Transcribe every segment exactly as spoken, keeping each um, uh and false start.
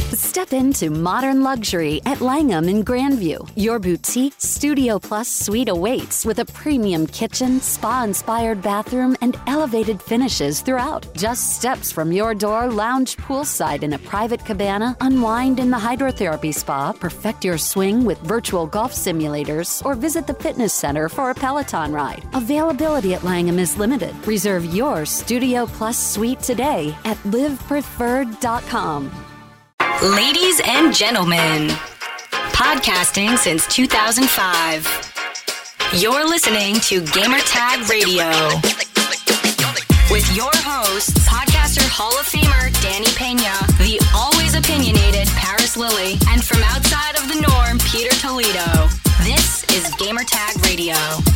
Step into modern luxury at Langham in Grandview. Your boutique Studio Plus suite awaits with a premium kitchen, spa-inspired bathroom, and elevated finishes throughout. Just steps from your door, lounge poolside in a private cabana, unwind in the hydrotherapy spa, perfect your swing with virtual golf simulators, or visit the fitness center for a Peloton ride. Availability at Langham is limited. Reserve your Studio Plus suite today at live preferred dot com. Ladies and gentlemen, podcasting since two thousand five. You're listening to Gamertag Radio with your hosts, podcaster Hall of Famer Danny Pena, the always opinionated Paris Lilly, and from outside of the norm, Peter Toledo. This is Gamertag Radio.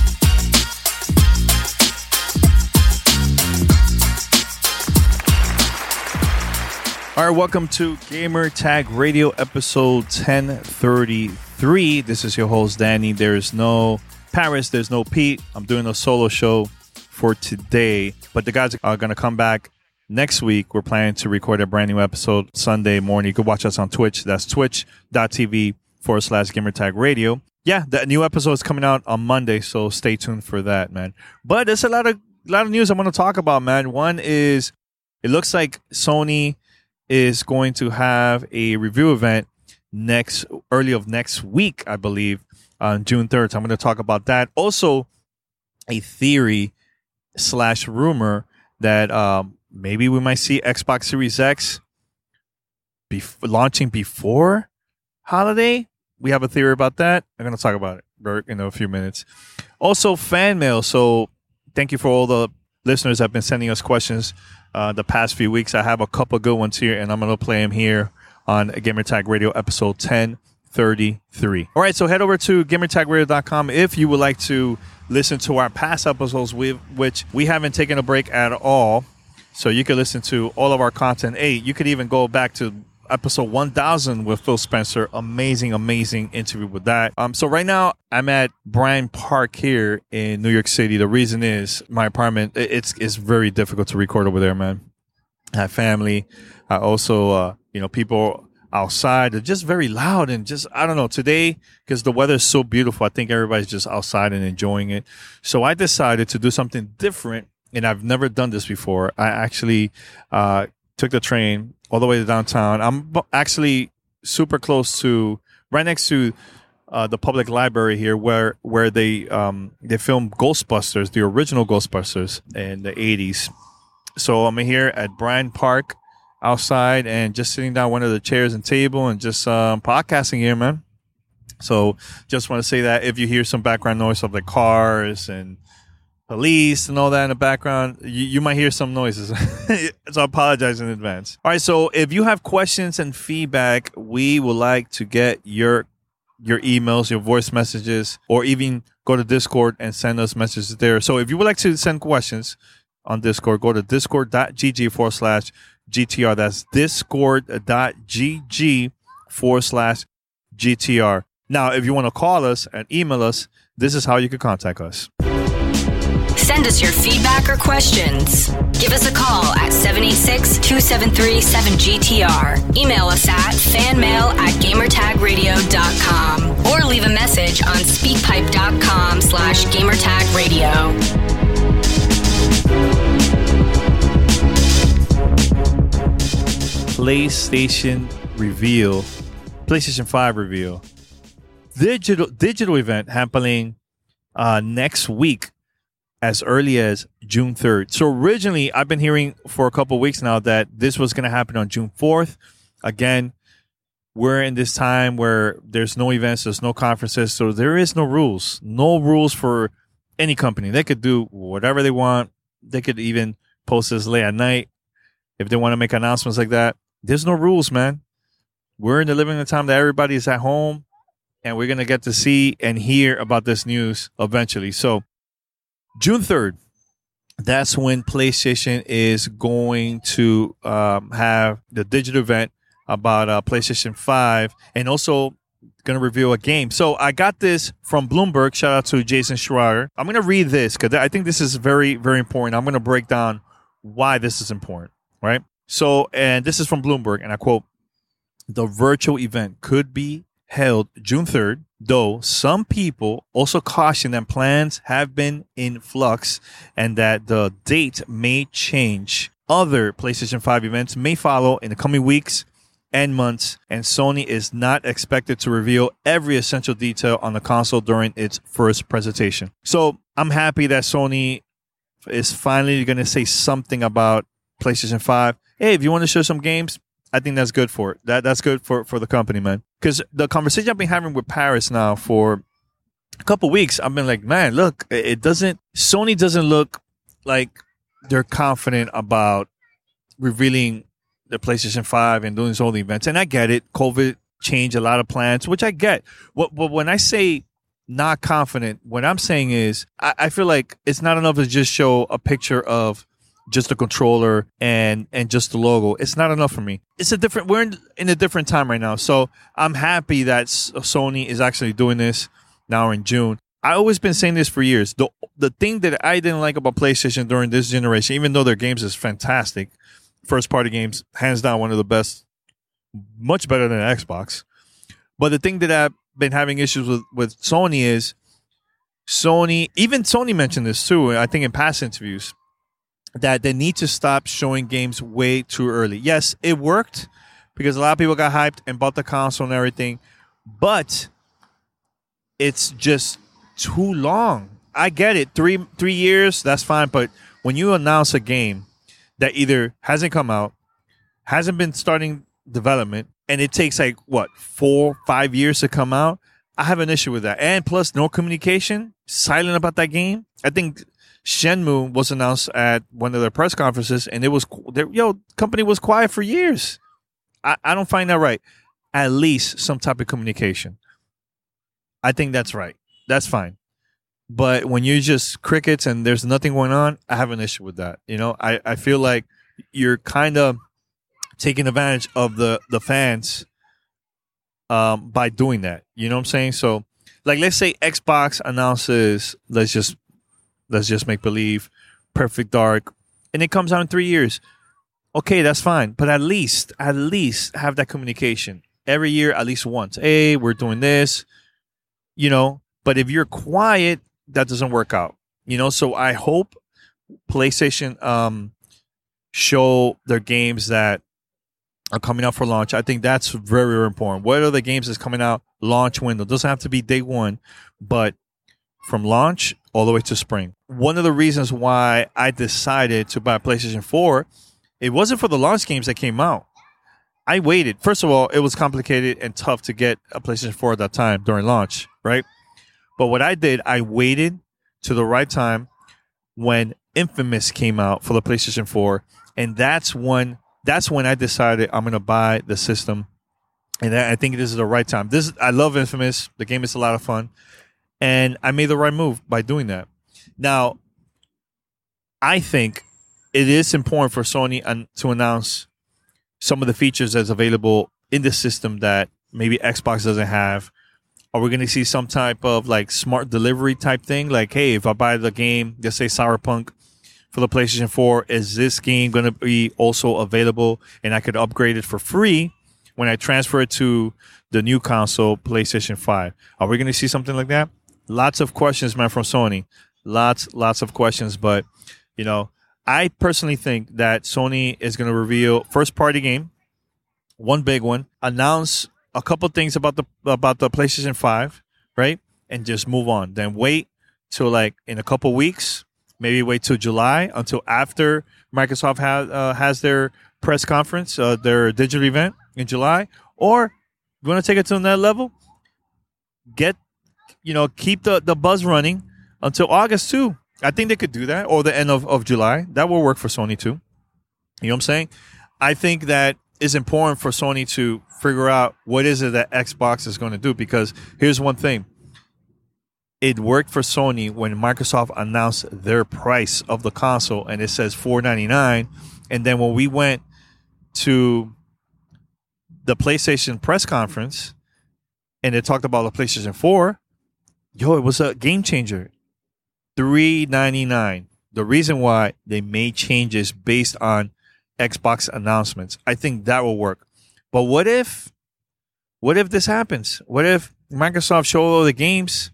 All right, welcome to Gamer Tag Radio episode ten thirty-three. This is your host, Danny. There's no Paris, there's no Pete. I'm doing a solo show for today, but the guys are going to come back next week. We're planning to record a brand new episode Sunday morning. You can watch us on Twitch. That's twitch.tv forward slash Gamer Tag Radio. Yeah, the new episode is coming out on Monday, so stay tuned for that, man. But there's a lot of, a lot of news I want to talk about, man. One is it looks like Sony is going to have a review event next early of next week, I believe, on June third. So I'm going to talk about that. Also, a theory slash rumor that um, maybe we might see Xbox Series X bef- launching before holiday. We have a theory about that. I'm going to talk about it in a few minutes. Also, fan mail. So thank you for all the listeners that have been sending us questions Uh, the past few weeks. I have a couple good ones here, and I'm going to play them here on Gamertag Radio episode ten thirty-three. All right, so head over to gamertag radio dot com if you would like to listen to our past episodes, with which we haven't taken a break at all. So you can listen to all of our content. Hey, you could even go back to episode one thousand with Phil Spencer. Amazing, amazing interview with that. Um, so right now I'm at Bryant Park here in New York City. The reason is my apartment. It's it's very difficult to record over there, man. I have family. I also, uh, you know, people outside. They're just very loud and just, I don't know, today, because the weather is so beautiful, I think everybody's just outside and enjoying it. So I decided to do something different, and I've never done this before. I actually uh, took the train all the way to downtown. I'm actually super close to, right next to uh, the public library here, where where they um, they filmed Ghostbusters, the original Ghostbusters in the eighties. So I'm here at Bryant Park, outside, and just sitting down one of the chairs and table and just um, podcasting here, man. So just want to say that if you hear some background noise of the cars and police and all that in the background, you, you might hear some noises. So I apologize in advance. All right, so if you have questions and feedback, we would like to get your your emails, your voice messages, or even go to Discord and send us messages there. So if you would like to send questions on Discord, go to discord.gg forward slash GTR. That's discord.gg forward slash GTR. Now, if you want to call us and email us, this is how you can contact us. Send us your feedback or questions. Give us a call at seven eight six, two seven three, seven G T R. Email us at fanmail at gamertagradio dot com or leave a message on speakpipe.com slash gamertagradio. PlayStation reveal, PlayStation five reveal, digital digital event happening uh, next week, as early as June third. So originally, I've been hearing for a couple of weeks now that this was going to happen on June fourth. Again, we're in this time where there's no events, there's no conferences, so there is no rules, no rules for any company. They could do whatever they want. They could even post this late at night if they want to make announcements like that. There's no rules, man. We're in the living in the time that everybody is at home, and we're going to get to see and hear about this news eventually. So June third, that's when PlayStation is going to um, have the digital event about uh, PlayStation five, and also going to reveal a game. So I got this from Bloomberg. Shout out to Jason Schreier. I'm going to read this because I think this is very, very important. I'm going to break down why this is important, right? So, and this is from Bloomberg, and I quote, the virtual event could be held June third, though some people also caution that plans have been in flux and that the date may change. Other PlayStation five events may follow in the coming weeks and months, and Sony is not expected to reveal every essential detail on the console during its first presentation. So I'm happy that Sony is finally going to say something about PlayStation five. Hey, if you want to show some games, I think that's good for it. That that's good for, for the company, man. Because the conversation I've been having with Paris now for a couple weeks, I've been like, man, look, it doesn't. Sony doesn't look like they're confident about revealing the PlayStation five and doing all the events. And I get it. COVID changed a lot of plans, which I get. What, but when I say not confident, what I'm saying is I, I feel like it's not enough to just show a picture of just the controller and and just the logo. It's not enough for me. It's a different. We're in, in a different time right now. So I'm happy that Sony is actually doing this now in June. I've always been saying this for years. The the thing that I didn't like about PlayStation during this generation, even though their games is fantastic, first party games, hands down one of the best, much better than Xbox. But the thing that I've been having issues with, with Sony is Sony, even Sony mentioned this too, I think in past interviews, that they need to stop showing games way too early. Yes, it worked because a lot of people got hyped and bought the console and everything, but it's just too long. I get it. Three three years, that's fine. But when you announce a game that either hasn't come out, hasn't been starting development, and it takes like, what, four, five years to come out, I have an issue with that. And plus, no communication, silent about that game. I think Shenmue was announced at one of their press conferences, and it was, yo, company was quiet for years. I, I don't find that right. At least some type of communication. I think that's right. That's fine. But when you're just crickets and there's nothing going on, I have an issue with that. You know, I, I feel like you're kind of taking advantage of the, the fans um, by doing that. You know what I'm saying? So, like, let's say Xbox announces, let's just let's just make believe, Perfect Dark, and it comes out in three years. Okay, that's fine. But at least, at least have that communication every year, at least once. Hey, we're doing this, you know. But if you're quiet, that doesn't work out, you know. So I hope PlayStation um, show their games that are coming out for launch. I think that's very, very important. What are the games that's coming out launch window? It doesn't have to be day one, but from launch all the way to spring. One of the reasons why I decided to buy PlayStation four, it wasn't for the launch games that came out. I waited. First of all, it was complicated and tough to get a PlayStation four at that time during launch, right? But what I did, I waited to the right time when Infamous came out for the PlayStation four, and that's when that's when I decided I'm going to buy the system, and I think this is the right time. This I love Infamous. The game is a lot of fun, and I made the right move by doing that. Now, I think it is important for Sony to announce some of the features that's available in the system that maybe Xbox doesn't have. Are we going to see some type of like smart delivery type thing? Like, hey, if I buy the game, let's say Cyberpunk for the PlayStation four, is this game going to be also available and I could upgrade it for free when I transfer it to the new console, PlayStation five? Are we going to see something like that? Lots of questions, man, from Sony. Lots, lots of questions. But, you know, I personally think that Sony is going to reveal first party game, one big one, announce a couple things about the about the PlayStation five, right? And just move on. Then wait till like in a couple weeks, maybe wait till July, until after Microsoft has uh, has their press conference, uh, their digital event in July. Or you want to take it to another level? Get, you know, keep the, the buzz running until August too. I think they could do that, or the end of, of July. That will work for Sony too. You know what I'm saying? I think that it's important for Sony to figure out what is it that Xbox is going to do, because here's one thing. It worked for Sony when Microsoft announced their price of the console and it says four ninety-nine, and then when we went to the PlayStation press conference and it talked about the PlayStation four, yo, it was a game changer. three ninety-nine. The reason why they made changes based on Xbox announcements. I think that will work. But what if What if this happens? What if Microsoft show all the games,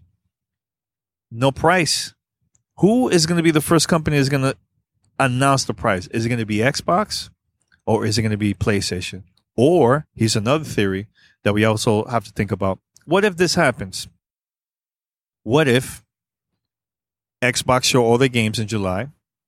no price? Who is going to be the first company that's going to announce the price? Is it going to be Xbox or is it going to be PlayStation? Or, here's another theory that we also have to think about. What if this happens? What if Xbox show all the games in July,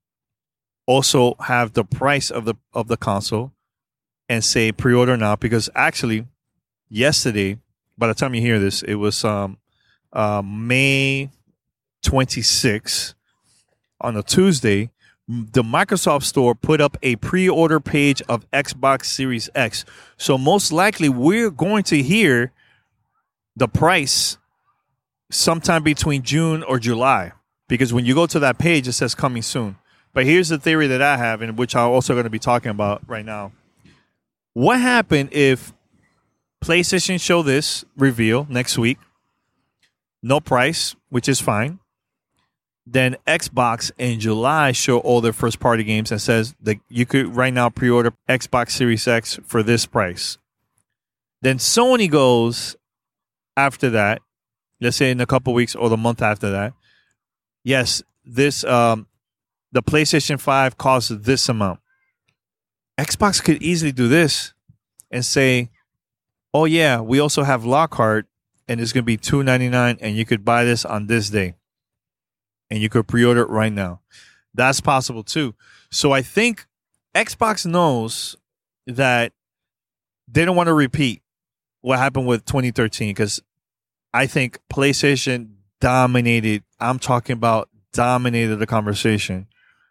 also have the price of the of the console, and say pre-order now? Because actually, yesterday, by the time you hear this, it was um, uh, May twenty-sixth. On a Tuesday, the Microsoft Store put up a pre-order page of Xbox Series X. So most likely, we're going to hear the price sometime between June or July. Because when you go to that page, it says coming soon. But here's the theory that I have, and which I'm also going to be talking about right now. What happened if PlayStation show this reveal next week, no price, which is fine. Then Xbox in July show all their first-party games and says that you could right now pre-order Xbox Series X for this price. Then Sony goes after that, let's say in a couple weeks or the month after that. Yes, this um, the PlayStation five costs this amount. Xbox could easily do this and say, oh, yeah, we also have Lockhart, and it's going to be two dollars and ninety-nine cents, and you could buy this on this day. And you could pre-order it right now. That's possible, too. So I think Xbox knows that they don't want to repeat what happened with twenty thirteen, because I think PlayStation dominated, I'm talking about dominated the conversation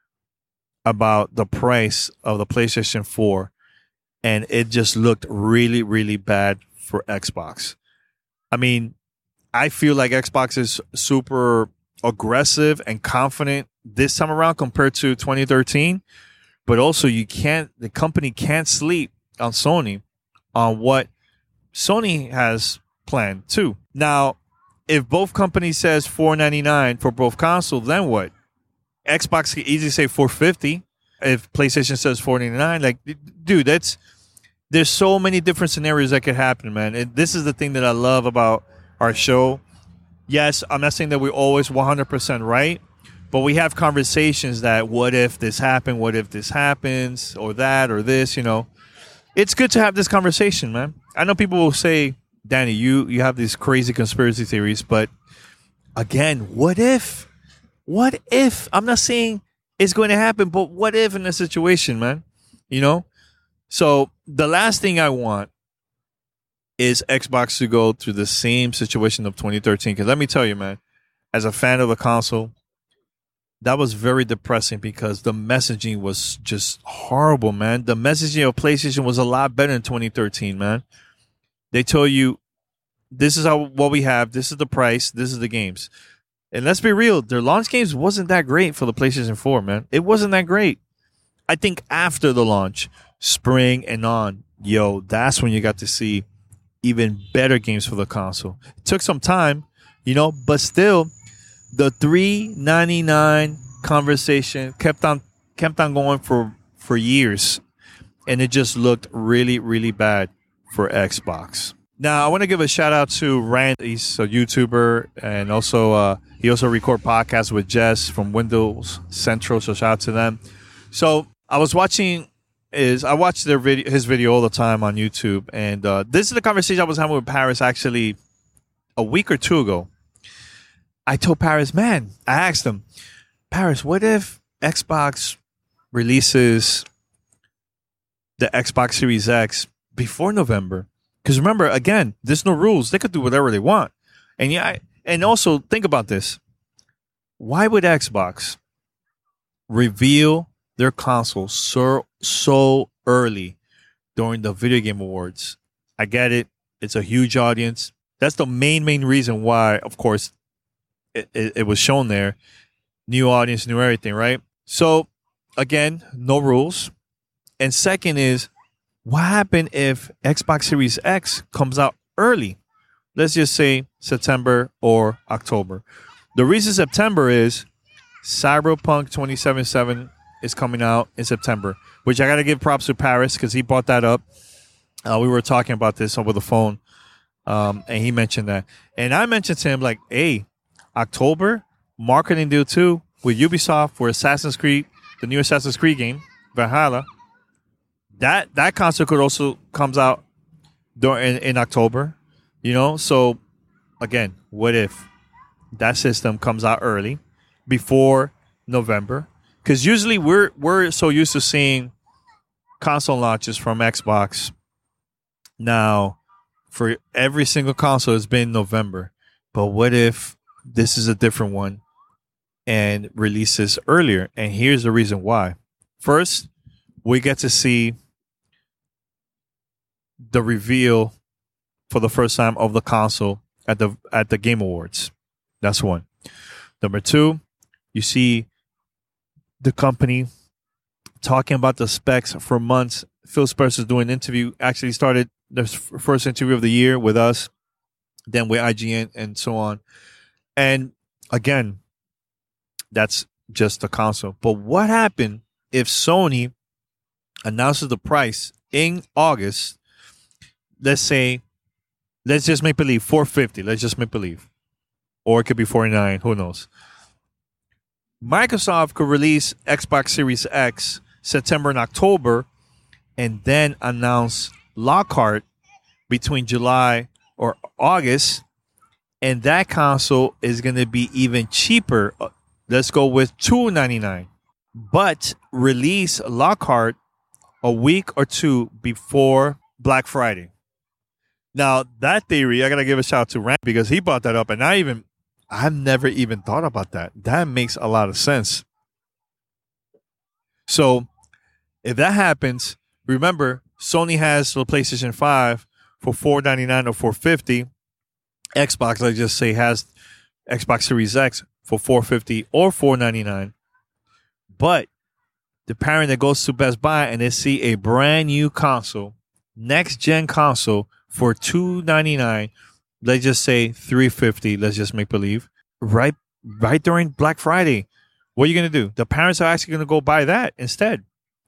about the price of the PlayStation four, and it just looked really, really bad for Xbox. I mean, I feel like Xbox is super aggressive and confident this time around compared to twenty thirteen, but also you can't, the company can't sleep on Sony on what Sony has planned too. Now, if both companies says four ninety-nine for both consoles, then what? Xbox can easily say four fifty. If PlayStation says four ninety-nine, like, dude, that's, there's so many different scenarios that could happen, man. And this is the thing that I love about our show. Yes, I'm not saying that we're always one hundred percent right, but we have conversations that what if this happened, what if this happens, or that, or this, you know. It's good to have this conversation, man. I know people will say, Danny, you, you have these crazy conspiracy theories, but again, what if? What if? I'm not saying it's going to happen, but what if in a situation, man? You know? So the last thing I want is Xbox to go through the same situation of twenty thirteen. Because let me tell you, man, as a fan of the console, that was very depressing because the messaging was just horrible, man. The messaging of PlayStation was a lot better in twenty thirteen, man. They told you, this is how what we have, this is the price, this is the games. And let's be real, their launch games wasn't that great for the PlayStation four, man. It wasn't that great. I think after the launch, spring and on, yo, that's when you got to see even better games for the console. It took some time, you know, but still, the three ninety-nine conversation kept on kept on going for, for years, and it just looked really, really bad for Xbox. Now, I want to give a shout out to Rand. He's a YouTuber, and also uh, he also record podcasts with Jess from Windows Central. So shout out to them. So I was watching is I watch their video, his video all the time on YouTube, and uh, this is the conversation I was having with Paris actually a week or two ago. I told Paris, man, I asked him, Paris, what if Xbox releases the Xbox Series X before November? Because remember, again, there's no rules. They could do whatever they want. And yeah, and also think about this. Why would Xbox reveal their console so, so early during the Video Game Awards? I get it. It's a huge audience. That's the main, main reason why, of course, it, it, it was shown there. New audience, new everything, right? So, again, no rules. And second is, what happened if Xbox Series X comes out early? Let's just say September or October. The reason September is Cyberpunk twenty seventy-seven is coming out in September, which I got to give props to Paris because he brought that up. Uh, we were talking about this over the phone Um, and he mentioned that. And I mentioned to him, like, hey, October, marketing deal too with Ubisoft for Assassin's Creed, the new Assassin's Creed game, Valhalla. That that console could also comes out during in, in October, you know. So again, what if that system comes out early before November? Because usually we're we're so used to seeing console launches from Xbox. Now, for every single console, it's been November. But what if this is a different one and releases earlier? And here's the reason why. First, we get to see the reveal for the first time of the console at the at the Game Awards. That's one. Number two, you see the company talking about the specs for months. Phil Spencer's doing an interview. Actually started the first interview of the year with us, then with I G N and so on. And again, that's just the console. But what happened if Sony announces the price in August? Let's say, let's just make believe four hundred fifty dollars. Let's just make believe, or it could be forty-nine dollars. Who knows? Microsoft could release Xbox Series X September and October, and then announce Lockhart between July or August, and that console is going to be even cheaper. Let's go with two hundred ninety-nine dollars, but release Lockhart a week or two before Black Friday. Now, that theory, I got to give a shout out to Rand because he brought that up, and I even, I've never even thought about that. That makes a lot of sense. So, if that happens, remember, Sony has the PlayStation five for four hundred ninety-nine dollars or four hundred fifty dollars. Xbox, let's just say, has Xbox Series X for four hundred fifty dollars or four hundred ninety-nine dollars. But the parent that goes to Best Buy and they see a brand new console, next-gen console, for two hundred ninety-nine dollars, let's just say three hundred fifty dollars, let's just make believe, right, right during Black Friday. What are you going to do? The parents are actually going to go buy that instead.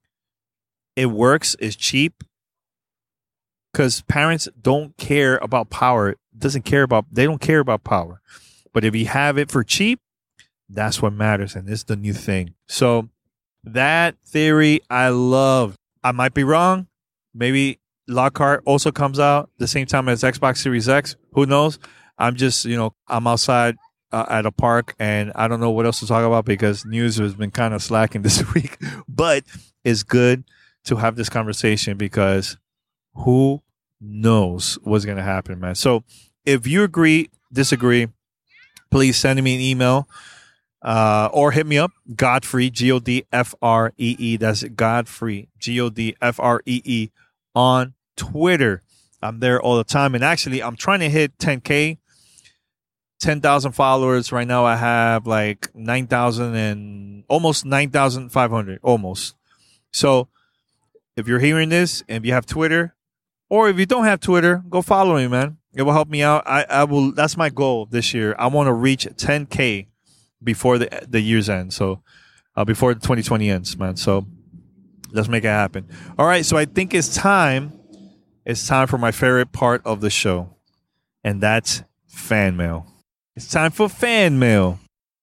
It works, it's cheap, because parents don't care about power. Doesn't care about, they don't care about power. But if you have it for cheap, that's what matters, and it's the new thing. So that theory I love. I might be wrong. Maybe Lockhart also comes out the same time as Xbox Series X. Who knows? I'm just, you know, I'm outside uh, at a park, and I don't know what else to talk about because news has been kind of slacking this week. But it's good to have this conversation because who knows what's going to happen, man. So if you agree, disagree, please send me an email uh, or hit me up, Godfree, G O D F R E E. That's Godfree, G O D F R E E on Twitter. I'm there all the time. And actually, I'm trying to hit ten K, ten thousand followers. Right now, I have like nine thousand and almost nine thousand five hundred, almost. So if you're hearing this and if you have Twitter, or if you don't have Twitter, go follow me, man. It will help me out. I, I will. That's my goal this year. I want to reach ten K before the the year's end. So uh, before the twenty twenty ends, man. So let's make it happen. All right. So I think it's time. It's time for my favorite part of the show, and that's fan mail. It's time for fan mail.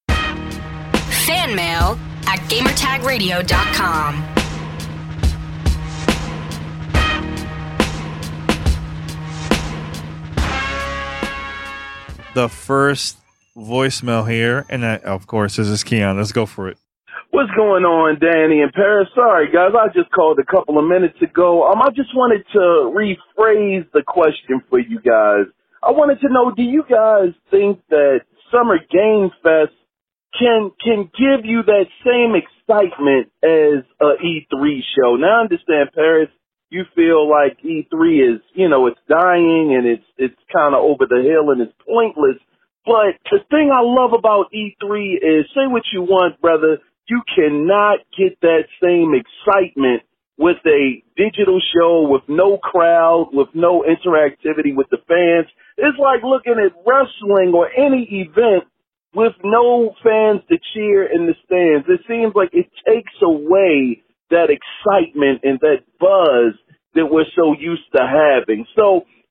Fan mail at gamertag radio dot com. The first voicemail here, and I, of course, this is Keon. Let's go for it. What's going on, Danny and Paris? Sorry, guys, I just called a couple of minutes ago. Um, I just wanted to rephrase the question for you guys. I wanted to know, do you guys think that Summer Game Fest can can give you that same excitement as a E three show? Now, I understand, Paris, you feel like E three is, you know, it's dying and it's it's kind of over the hill and it's pointless. But the thing I love about E three is, say what you want, brother, you cannot get that same excitement with a digital show with no crowd, with no interactivity with the fans. It's like looking at wrestling or any event with no fans to cheer in the stands. It seems like it takes away that excitement and that buzz that we're so used to having. So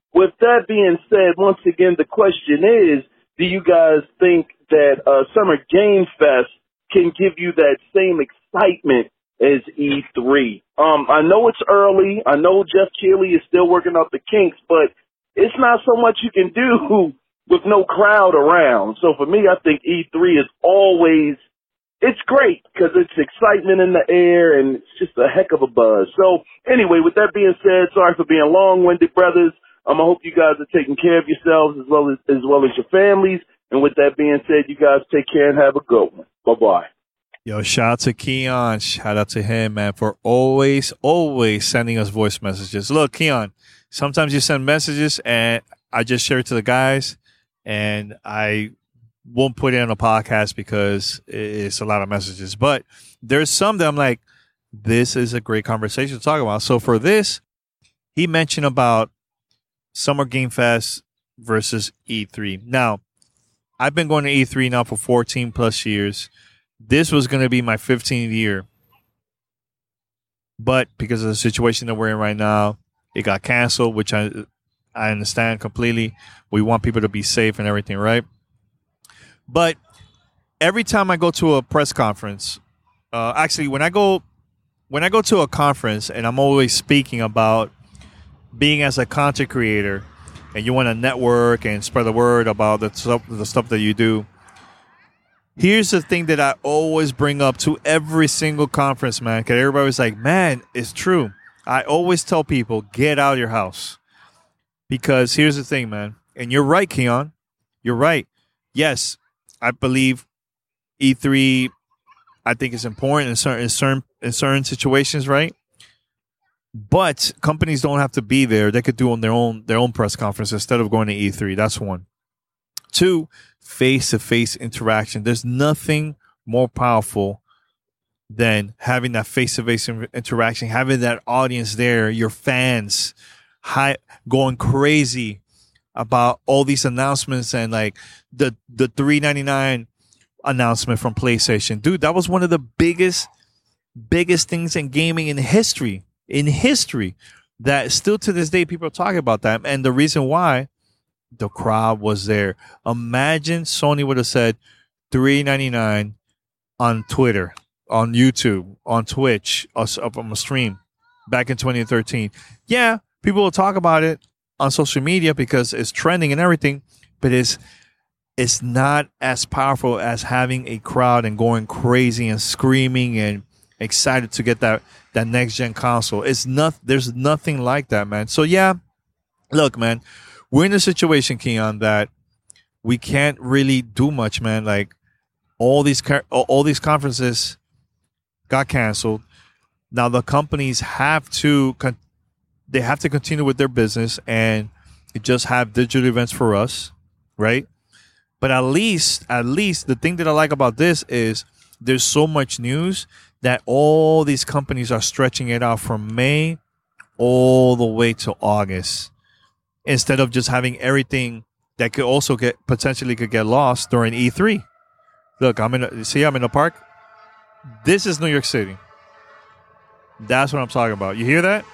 with that being said, once again, the question is, do you guys think that uh, Summer Game Fest can give you that same excitement as E three? Um, I know it's early. I know Jeff Keighley is still working out the kinks, but it's not so much you can do with no crowd around. So for me, I think E three is always, it's great because it's excitement in the air and it's just a heck of a buzz. So anyway, with that being said, sorry for being long-winded, brothers. Um, I hope you guys are taking care of yourselves as well as as well as your families. And with that being said, you guys take care and have a good one. Bye-bye. Yo, shout out to Keon. Shout out to him, man, for always, always sending us voice messages. Look, Keon, sometimes you send messages and I just share it to the guys and I won't put it on a podcast because it's a lot of messages. But there's some that I'm like, this is a great conversation to talk about. So for this, he mentioned about Summer Game Fest versus E three. Now, I've been going to E three now for fourteen plus years. This was going to be my fifteenth year. But because of the situation that we're in right now, it got canceled, which I I understand completely. We want people to be safe and everything, right? But every time I go to a press conference, uh, actually, when I go when I go to a conference and I'm always speaking about being as a content creator and you want to network and spread the word about the stuff, the stuff that you do, here's the thing that I always bring up to every single conference, man, because everybody's like, man, it's true. I always tell people, get out of your house. Because here's the thing, man, and you're right, Keon. You're right. Yes, I believe E three, I think it's important in certain, in certain, in certain situations, right? But companies don't have to be there. They could do on their own their own press conference instead of going to E three. That's one. Two, face-to-face interaction. There's nothing more powerful than having that face-to-face interaction, having that audience there, your fans high, going crazy about all these announcements and like the the three ninety-nine announcement from PlayStation. Dude, that was one of the biggest, biggest things in gaming in history. In history, that still to this day people are talking about that. And the reason why, the crowd was there. Imagine Sony would have said three ninety-nine on Twitter, on YouTube, on Twitch, up on a stream back in twenty thirteen. Yeah, people will talk about it on social media because it's trending and everything, but it's it's not as powerful as having a crowd and going crazy and screaming and excited to get that that next gen console. It's not there's nothing like that, man. So yeah, look, man, we're in a situation, Keon, that we can't really do much, man. Like all these all these conferences got canceled. Now the companies have to con- they have to continue with their business and just have digital events for us, right? But at least at least the thing that I like about this is there's so much news that all these companies are stretching it out from May all the way to August, instead of just having everything that could also get potentially could get lost during E three. Look, I'm in. A, see, I'm in the park. This is New York City. That's what I'm talking about. You hear that?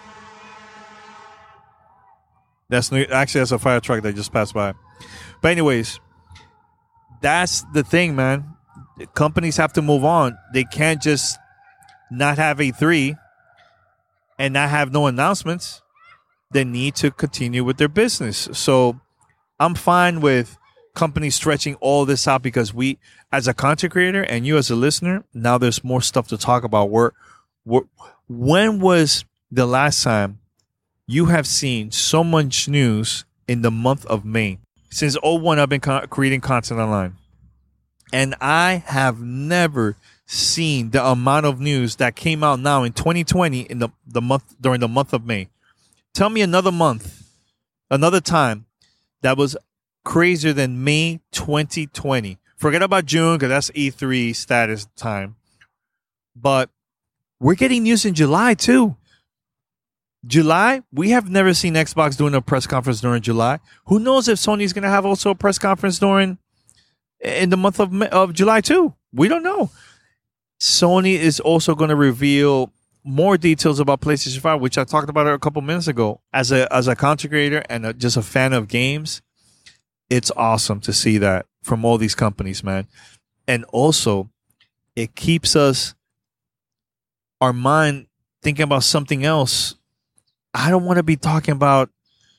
That's New, actually that's a fire truck that just passed by. But anyways, that's the thing, man. Companies have to move on. They can't just not have E three and not have no announcements. They need to continue with their business. So I'm fine with companies stretching all this out because we, as a content creator and you as a listener, now there's more stuff to talk about. Where, where, when was the last time you have seen so much news in the month of May? Since oh one, I've been co- creating content online. And I have never seen the amount of news that came out now in twenty twenty in the, the month during the month of May. Tell me another month, another time that was crazier than May twenty twenty. Forget about June because that's E three status time. But we're getting news in July too. July, we have never seen Xbox doing a press conference during July. Who knows if Sony's going to have also a press conference during in the month of of July too? We don't know. Sony is also going to reveal more details about PlayStation five, which I talked about it a couple minutes ago. As a as a content creator and a, just a fan of games, it's awesome to see that from all these companies, man. And also, it keeps us, our mind, thinking about something else. I don't want to be talking about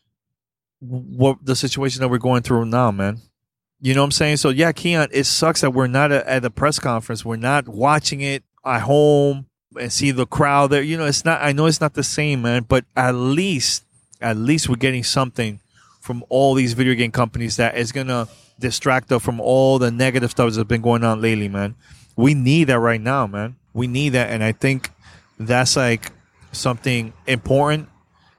what the situation that we're going through now, man. You know what I'm saying? So, yeah, Keon, it sucks that we're not a, at the press conference. We're not watching it at home and see the crowd there. You know, it's not, I know it's not the same, man, but at least, at least we're getting something from all these video game companies that is going to distract us from all the negative stuff that's been going on lately, man. We need that right now, man. We need that. And I think that's like something important,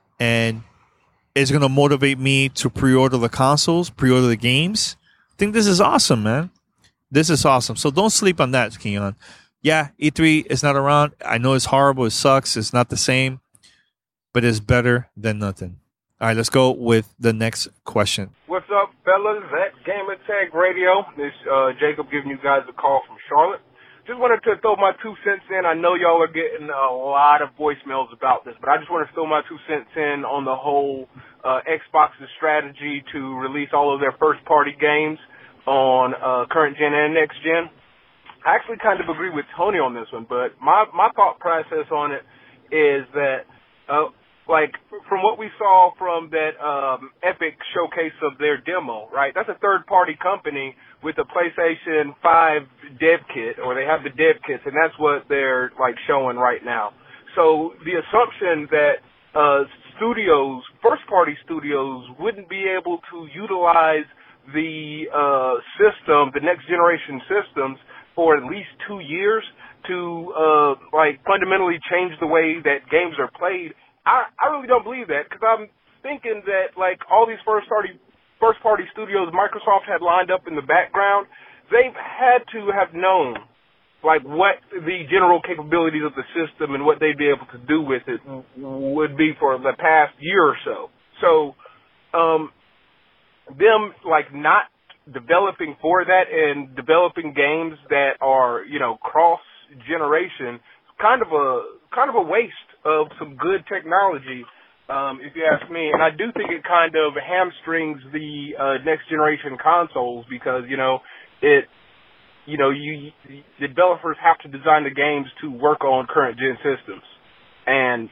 and it's going to motivate me to pre-order the consoles, pre-order the games. I think this is awesome, man. This is awesome. So don't sleep on that, Keon. Yeah, E three is not around. I know it's horrible. It sucks. It's not the same, but it's better than nothing. All right, let's go with the next question. What's up, fellas? At Gamertag Radio. This uh, Jacob giving you guys a call from Charlotte. Just wanted to throw my two cents in. I know y'all are getting a lot of voicemails about this, but I just want to throw my two cents in on the whole uh, Xbox's strategy to release all of their first-party games on uh, current gen and next gen. I actually kind of agree with Tony on this one, but my, my thought process on it is that, uh, like, from what we saw from that um, Epic showcase of their demo, right, that's a third-party company with a PlayStation five dev kit, or they have the dev kits, and that's what they're, like, showing right now. So the assumption that uh, studios, first-party studios, wouldn't be able to utilize the uh, system, the next-generation systems, for at least two years to, uh, like, fundamentally change the way that games are played, I, I really don't believe that, because I'm thinking that, like, all these first-party first-party studios Microsoft had lined up in the background, they've had to have known, like, what the general capabilities of the system and what they'd be able to do with it would be for the past year or so. So, um, them, like, not developing for that and developing games that are, you know, cross-generation, kind of a kind of a waste of some good technology, um, if you ask me. And I do think it kind of hamstrings the uh, next-generation consoles because, you know, it, you know, you the developers have to design the games to work on current-gen systems. And,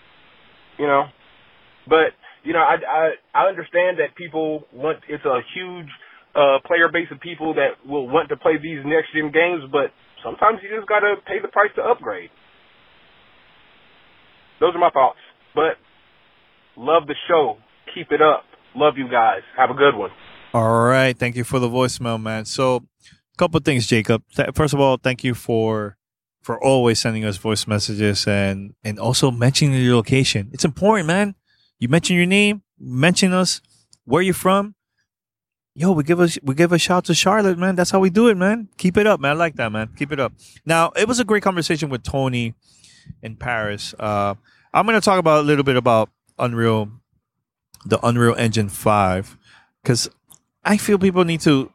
you know, but, you know, I, I, I understand that people want, it's a huge uh, player base of people that will want to play these next-gen games, but sometimes you just got to pay the price to upgrade. Those are my thoughts. But love the show. Keep it up. Love you guys. Have a good one. All right. Thank you for the voicemail, man. So a couple of things, Jacob. First of all, thank you for for always sending us voice messages and, and also mentioning your location. It's important, man. You mention your name, mention us, where you're from. Yo, we give us we give a shout to Charlotte, man. That's how we do it, man. Keep it up, man. I like that, man. Keep it up. Now, it was a great conversation with Tony in Paris. Uh, I'm going to talk about a little bit about Unreal, the Unreal Engine five, because I feel people need to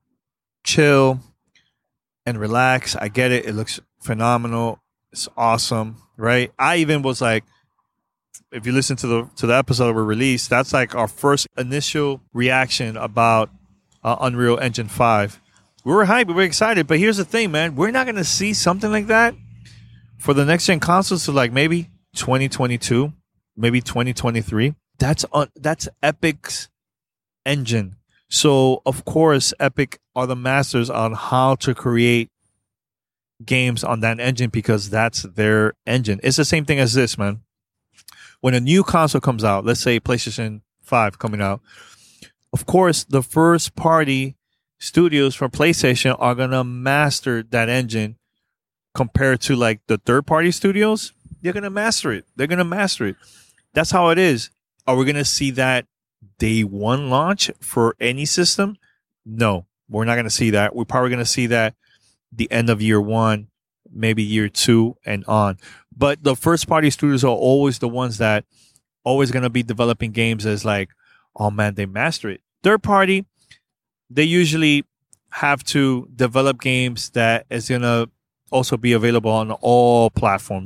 chill and relax. I get it. It looks phenomenal. It's awesome, right? I even was like, if you listen to the to the episode we released, that's like our first initial reaction about uh, Unreal Engine five. We were hyped. We were excited. But here's the thing, man. We're not going to see something like that for the next-gen consoles to like maybe twenty twenty-two, maybe twenty twenty-three. That's uh, that's Epic's engine. So, of course, Epic are the masters on how to create games on that engine because that's their engine. It's the same thing as this, man. When a new console comes out, let's say PlayStation five coming out, of course, the first-party studios for PlayStation are going to master that engine compared to, like, the third-party studios. They're going to master it. They're going to master it. That's how it is. Are we going to see that day one launch for any system? No, we're not going to see that. We're probably going to see that the end of year one, maybe year two and on. But the first party studios are always the ones that always going to be developing games as like, oh man, they master it. Third party, they usually have to develop games that is going to also be available on all platforms.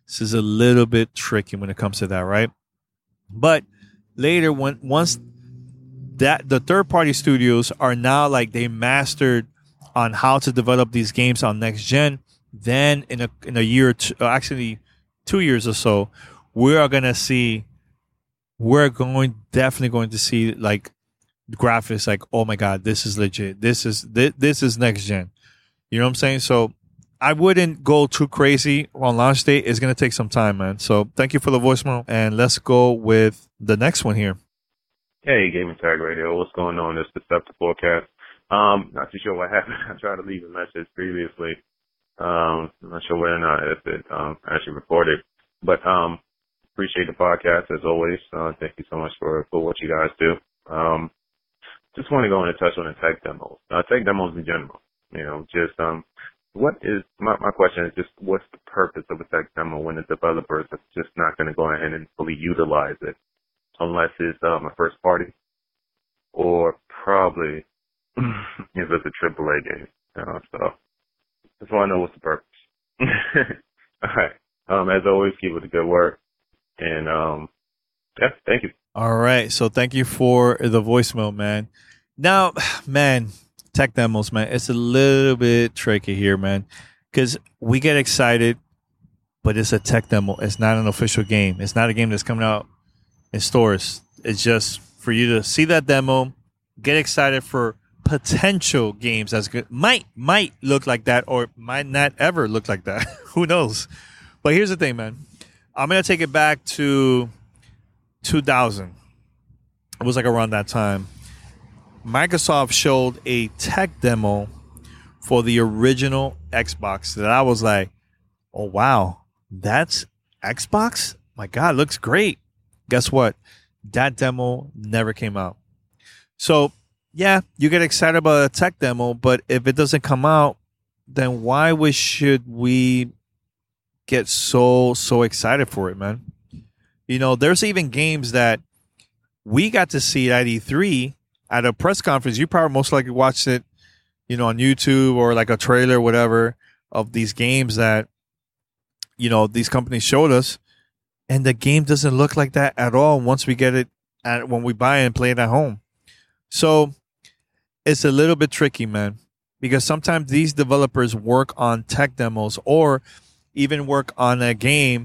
This is a little bit tricky when it comes to that, right? But later, when once that the third-party studios are now like they mastered on how to develop these games on next gen, then in a in a year, or two, actually two years or so, we are gonna see. We're going definitely going to see like graphics like, oh my god, this is legit. This is this, this is next gen. You know what I'm saying? So I wouldn't go too crazy on launch date. It's going to take some time, man. So thank you for the voicemail, and let's go with the next one here. Hey, Gaming Tag Radio. What's going on? This is Deceptive Forecast. Um, not too sure what happened. I tried to leave a message previously. Um, I'm not sure whether or not if it um, actually recorded. But um, appreciate the podcast as always. Uh, thank you so much for, for what you guys do. Um, just want to go in and touch on the tech demos. Uh, tech demos in general. You know, just um, what is my my question is just what's the purpose of a tech demo when the developers are just not going to go ahead and fully utilize it unless it's um, a first party or probably if it's a triple A game. You know, so just want to know what's the purpose. All right. Um, as always, keep with the good work. And um, yeah, thank you. All right. So thank you for the voicemail, man. Now, man. Tech demos, man, it's a little bit tricky here, man, because we get excited, but it's a tech demo. It's not an official game. It's not a game that's coming out in stores. It's just for you to see that demo, get excited for potential games that's good. Might might look like that or might not ever look like that. Who knows? But here's the thing, man. I'm going to take it back to two thousand. It was like around that time. Microsoft showed a tech demo for the original Xbox that I was like, oh, wow, that's Xbox? My God, looks great. Guess what? That demo never came out. So, yeah, you get excited about a tech demo, but if it doesn't come out, then why we should we get so, so excited for it, man? You know, there's even games that we got to see at E three at a press conference. You probably most likely watched it, you know, on YouTube or like a trailer, whatever, of these games that, you know, these companies showed us. And the game doesn't look like that at all once we get it at when we buy it and play it at home. So it's a little bit tricky, man, because sometimes these developers work on tech demos or even work on a game,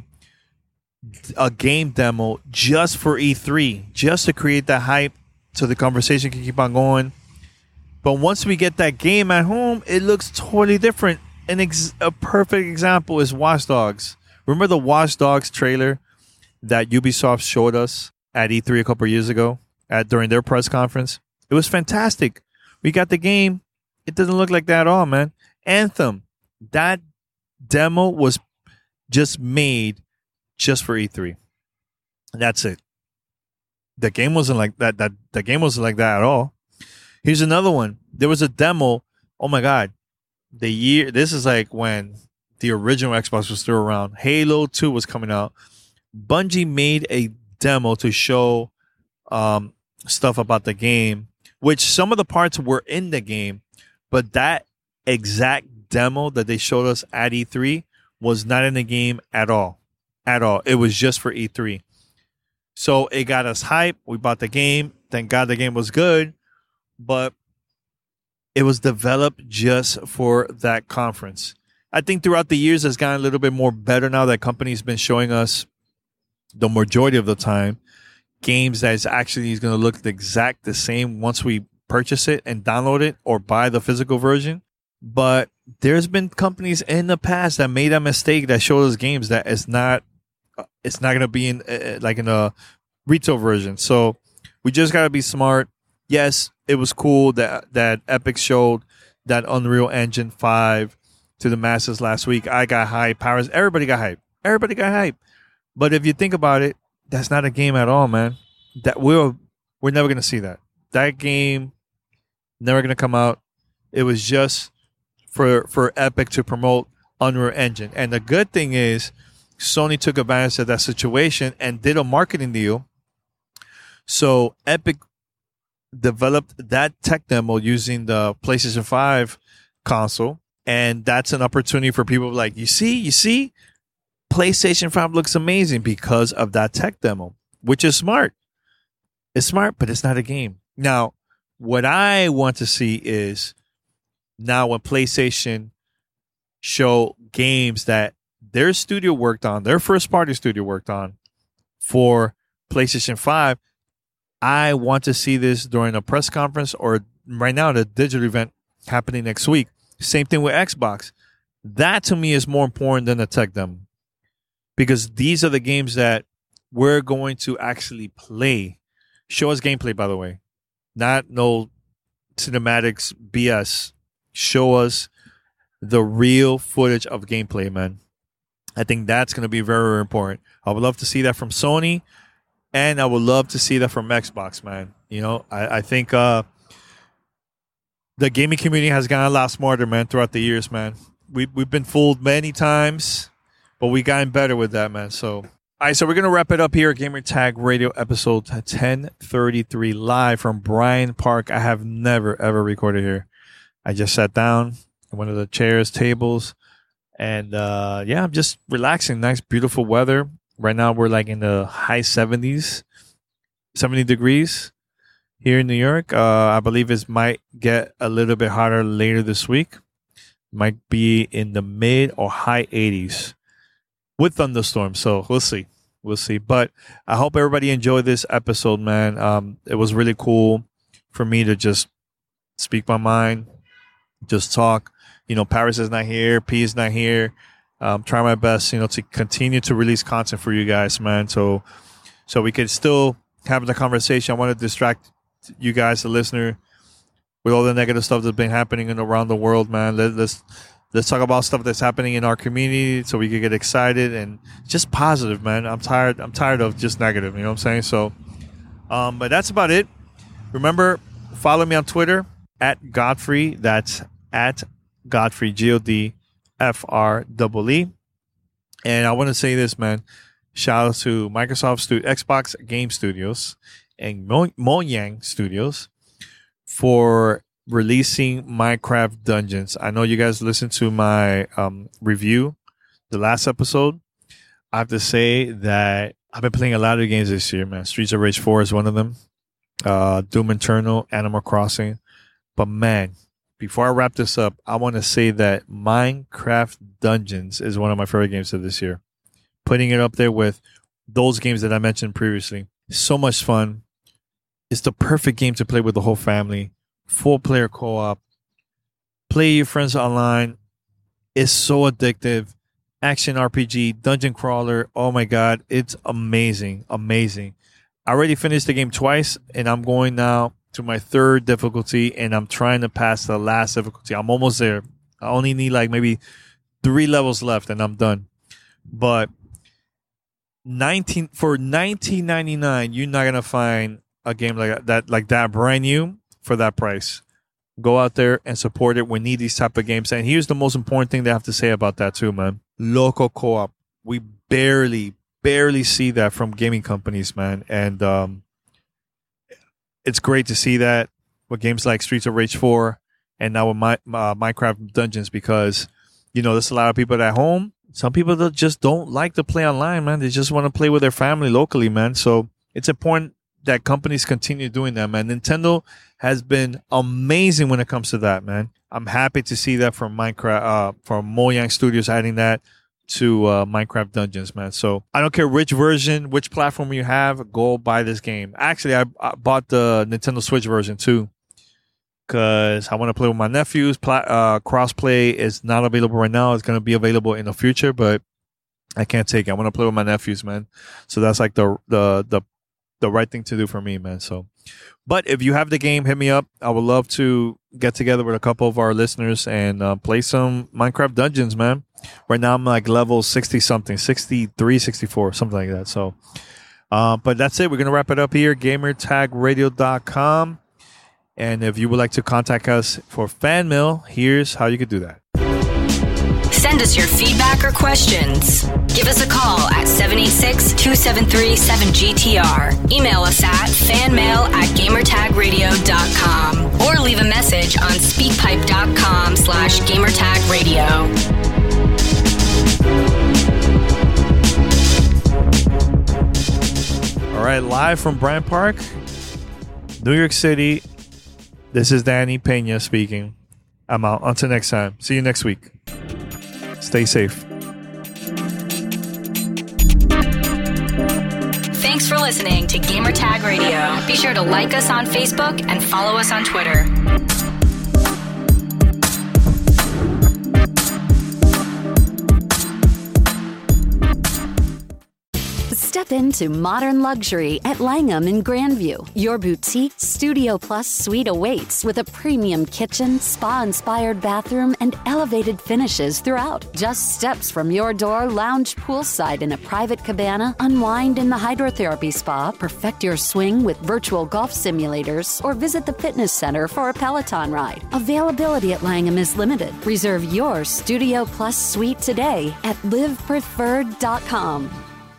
a game demo just for E three, just to create that hype so the conversation can keep on going. But once we get that game at home, it looks totally different. An ex- a perfect example is Watch Dogs. Remember the Watch Dogs trailer that Ubisoft showed us at E three a couple of years ago at during their press conference? It was fantastic. We got the game. It doesn't look like that at all, man. Anthem, that demo was just made just for E three. That's it. The game wasn't like that. That the game wasn't like that at all. Here's another one. There was a demo. Oh my God. The year this is like when the original Xbox was still around. Halo two was coming out. Bungie made a demo to show um, stuff about the game, which some of the parts were in the game, but that exact demo that they showed us at E three was not in the game at all. At all. It was just for E three. So it got us hyped. We bought the game. Thank God the game was good. But it was developed just for that conference. I think throughout the years it's gotten a little bit more better now that companies been showing us the majority of the time games that is actually is going to look the exact the same once we purchase it and download it or buy the physical version. But there's been companies in the past that made a mistake that showed us games that is not it's not going to be in uh, like in a retail version. So we just got to be smart. Yes, it was cool that that Epic showed that Unreal Engine five to the masses last week. I got hype. Powers, everybody got hype. Everybody got hype. But if you think about it, that's not a game at all, man. That we're we're never going to see that. That game never going to come out. It was just for for Epic to promote Unreal Engine. And the good thing is Sony took advantage of that situation and did a marketing deal. So Epic developed that tech demo using the PlayStation five console. And that's an opportunity for people like, you see, you see, PlayStation five looks amazing because of that tech demo, which is smart. It's smart, but it's not a game. Now, what I want to see is now when PlayStation show games that their studio worked on, their first party studio worked on for PlayStation five, I want to see this during a press conference or right now the digital event happening next week. Same thing with Xbox. That to me is more important than the tech demo because these are the games that we're going to actually play. Show us gameplay, by the way. Not no cinematics B S. Show us the real footage of gameplay, man. I think that's going to be very, very important. I would love to see that from Sony, and I would love to see that from Xbox, man. You know, I, I think uh, the gaming community has gotten a lot smarter, man, throughout the years, man. We, we've been fooled many times, but we gotten better with that, man. So, all right, so we're going to wrap it up here at Gamer Tag Radio episode ten thirty-three live from Bryant Park. I have never, ever recorded here. I just sat down in one of the chairs, tables, and uh, yeah, I'm just relaxing. Nice, beautiful weather. Right now, we're like in the high seventies, seventy degrees here in New York. Uh, I believe it might get a little bit hotter later this week. Might be in the mid or high eighties with thunderstorms. So we'll see. We'll see. But I hope everybody enjoyed this episode, man. Um, it was really cool for me to just speak my mind, just talk. You know, Paris is not here. P is not here. Um, try my best, you know, to continue to release content for you guys, man. So, so we could still have the conversation. I want to distract you guys, the listener, with all the negative stuff that's been happening in around the world, man. Let, let's let's talk about stuff that's happening in our community, so we can get excited and just positive, man. I'm tired. I'm tired of just negative. You know what I'm saying? So, um, but that's about it. Remember, follow me on Twitter at Godfrey. That's at Godfrey, G O D F R E E. And I want to say this, man. Shout out to Microsoft Stu- Xbox Game Studios and Mo- Mojang Studios for releasing Minecraft Dungeons. I know you guys listened to my um, review, the last episode. I have to say that I've been playing a lot of games this year, man. Streets of Rage four is one of them. Uh, Doom Eternal, Animal Crossing. But man, before I wrap this up, I want to say that Minecraft Dungeons is one of my favorite games of this year. Putting it up there with those games that I mentioned previously. So much fun. It's the perfect game to play with the whole family. Full player co-op. Play your friends online. It's so addictive. Action R P G, dungeon crawler. Oh my God. It's amazing. Amazing. I already finished the game twice, and I'm going now to my third difficulty, and I'm trying to pass the last difficulty. I'm almost there. I only need like maybe three levels left, and I'm done. But nineteen for nineteen ninety-nine, you're not gonna find a game like that, like that, brand new for that price. Go out there and support it. We need these type of games. And here's the most important thing they have to say about that too, man. Local co-op. We barely, barely see that from gaming companies, man. And um, it's great to see that with games like Streets of Rage four and now with my, uh, Minecraft Dungeons, because, you know, there's a lot of people at home. Some people that just don't like to play online, man. They just want to play with their family locally, man. So it's important that companies continue doing that, man. Nintendo has been amazing when it comes to that, man. I'm happy to see that from Minecraft, uh, from Mojang Studios adding that to uh, Minecraft Dungeons, man. So I don't care which version, which platform you have, go buy this game. Actually, I, I bought the Nintendo Switch version too, because I want to play with my nephews. Pla- uh, crossplay is not available right now. It's going to be available in the future, but I can't take it. I want to play with my nephews, man. So that's like the the the the right thing to do for me, man. So, but if you have the game, hit me up. I would love to get together with a couple of our listeners and uh, play some Minecraft Dungeons, man. Right now I'm like level sixty something, sixty-three, sixty-four, something like that. So, uh, but that's it. We're going to wrap it up here. gamer tag radio dot com. And if you would like to contact us for fan mail, here's how you could do that. Send us your feedback or questions. Give us a call at seven eight six, two seven three, seven G T R. Email us at fanmail at gamertagradio dot com or leave a message on speakpipe.com slash gamertagradio. right, live from Bryant Park, New York City. This is Danny Pena speaking. I'm out. Until next time. See you next week. Stay safe. Thanks for listening to Gamertag Radio. Be sure to like us on Facebook and follow us on Twitter. Step into modern luxury at Langham in Grandview. Your boutique Studio Plus suite awaits with a premium kitchen, spa-inspired bathroom, and elevated finishes throughout. Just steps from your door, lounge poolside in a private cabana, unwind in the hydrotherapy spa, perfect your swing with virtual golf simulators, or visit the fitness center for a Peloton ride. Availability at Langham is limited. Reserve your Studio Plus suite today at live preferred dot com.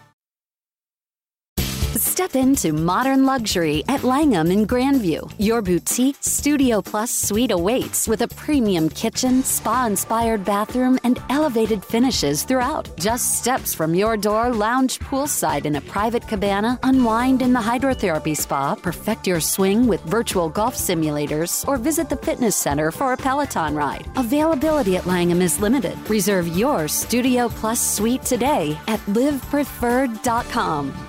Step into modern luxury at Langham in Grandview. Your boutique Studio Plus suite awaits with a premium kitchen, spa-inspired bathroom, and elevated finishes throughout. Just steps from your door, lounge poolside in a private cabana, unwind in the hydrotherapy spa, perfect your swing with virtual golf simulators, or visit the fitness center for a Peloton ride. Availability at Langham is limited. Reserve your Studio Plus suite today at live preferred dot com.